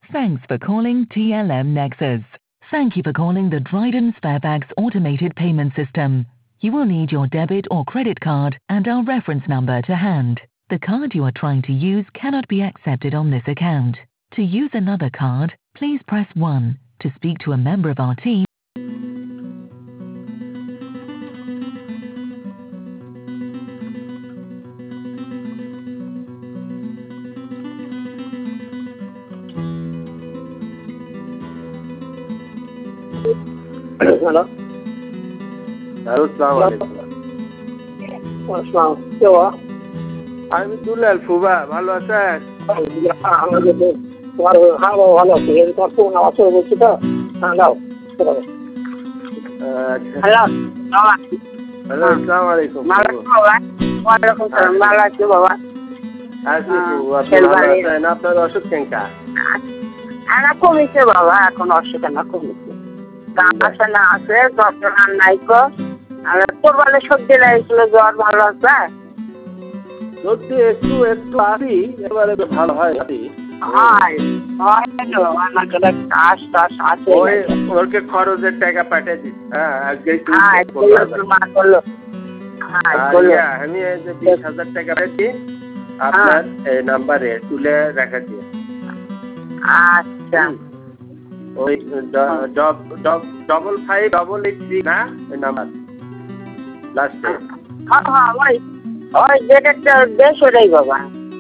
Thanks for calling TLM Nexus. Thank you for calling the Dryden Sparebags automated payment system. You will need your debit or credit card and our reference number to hand. The card you are trying to use cannot be accepted on this account. To use another card, please press 1. To speak to a member of our team, hello আসসালামু আলাইকুম। আসসালাম, কে বাবা? আমি দুলাল ফুবা, ভালো আছেন? তোমার হ্যাঁ বাবা ভালো আছি। তোমার ফোন আওয়াজ করে বলছি তো, হ্যাঁ দাও। হ্যালো বাবা। হ্যালো, আসসালামু আলাইকুম। ভালো আছো বাবা? ওয়ালাইকুম সালাম, ভালো আছি বাবা। আছি ফুবু, আপনি ভালো আছেন? আপনার অসুখ কেঙ্কা? না কমেছে বাবা, এখন অসুখ না কমেছে। আসে না আছে, ডক্টর নাই কো। আর কোরবানি সর্দি লাগছিল, জ্বর ভালো আছে? সর্দি একটু একটু আসি, এবারে ভালো হয় আসি। ওরকে খরচের টাকা পাঠিয়ে দিচ্ছি। হ্যাঁ আজকে আমি 20,000 টাকা পেয়েছি আপনার এই নাম্বারে তুলে রাখা দিয়ে। আচ্ছা, ওই 5588 না ওই নাম্বার লাস্টে। হ্যাঁ ওই যেটা বেশ ওটাই বাবা।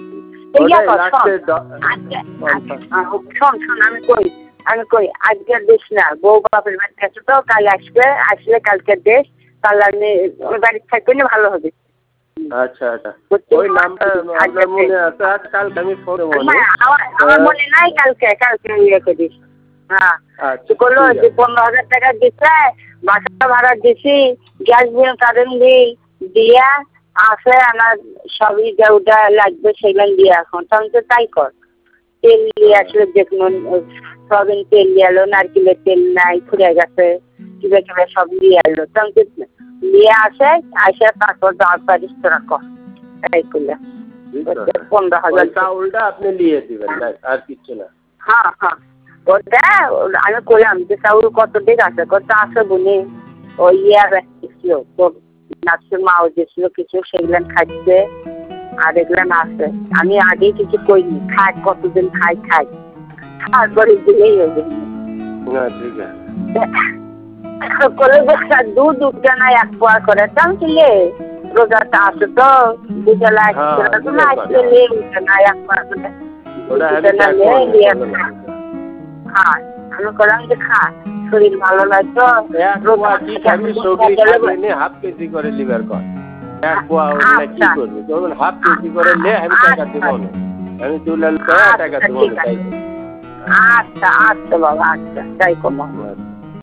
শোন আমি কই আজকের দেশ না, বউ বাপের বাড়ি আছে তো, কাল আসলে কালকে দেশ, কাল আমি ওই বাড়ি থাকবে না, ভালো হবে। আচ্ছা আচ্ছা, ওই নামটা আপনার মনে আছে? কাল আমি ফোনে আমার মনে নাই, কালকে ইয়ে করিস। হ্যাঁ করলো যে 15,000 টাকা দিচ্ছে, বাসা ভাড়া দিছি, গ্যাস বিল কারেন্ট বিল দিয়া আছে, আমার সবই যা লাগবে সেগুলো দিয়ে এখন তখন তো তাই কর। তেল নিয়ে আসলে দেখুন, সবিন তেল নিয়ে এলো, নারকেলের তেল নাই, ফুরে গেছে, কিবা কিবা সব নিয়ে এলো, তখন নিয়ে আসে তারপর দাঁড় পারিস তোরা কর, তাই করলে 15,000 চাউলটা আপনি নিয়ে দিবেন, আর কিছু না। হ্যাঁ ওটা আমি করলাম যে চাউল কত দিক আছে, কত আছে বলি ওই ইয়ার ছিল তোর নাচের মাও দিয়েছিল কিছু, সেগুলো খাচ্ছে আর এগুলো আছে। আমি আগেই কিছু করিনি, খাই কতদিন খাই তারপরে দিলেই হবে। করে দুধ উঠে না 1 পোয়া করে টানছিলে, রোজাটা আছে তো দুজলা উঠে না 1 পোয়া করে। হ্যাঁ আমি করলাম যে খা, শরীর ভালো লাগতো। হাফ কেজি করে লিভার কর, 1 পোয়া কি করবি? ধরুন হাফ কেজি করে নে, আমি টাকা দিব না, আমি দুলাল টাকা দিব না। আচ্ছা বাবা, আচ্ছা তাই করবো।